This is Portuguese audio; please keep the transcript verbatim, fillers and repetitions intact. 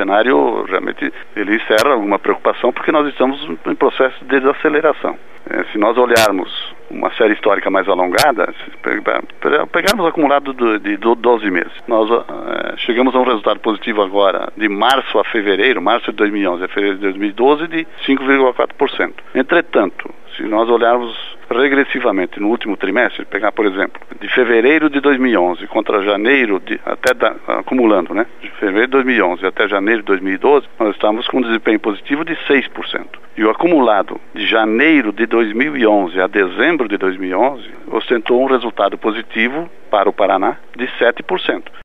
cenário realmente ele encerra alguma preocupação, porque nós estamos em processo de desaceleração. É, se nós olharmos uma série histórica mais alongada, se pegarmos o acumulado de, de doze meses, nós é, chegamos a um resultado positivo agora de março a fevereiro, março de dois mil e onze a fevereiro de dois mil e doze, de cinco vírgula quatro por cento. Entretanto, se nós olharmos regressivamente no último trimestre, pegar, por exemplo, de fevereiro de dois mil e onze contra janeiro, de, até da, acumulando, né? De fevereiro de dois mil e onze até janeiro de dois mil e doze, nós estamos com um desempenho positivo de seis por cento. E o acumulado de janeiro de dois mil e onze a dezembro de dois mil e onze ostentou um resultado positivo para o Paraná de sete por cento.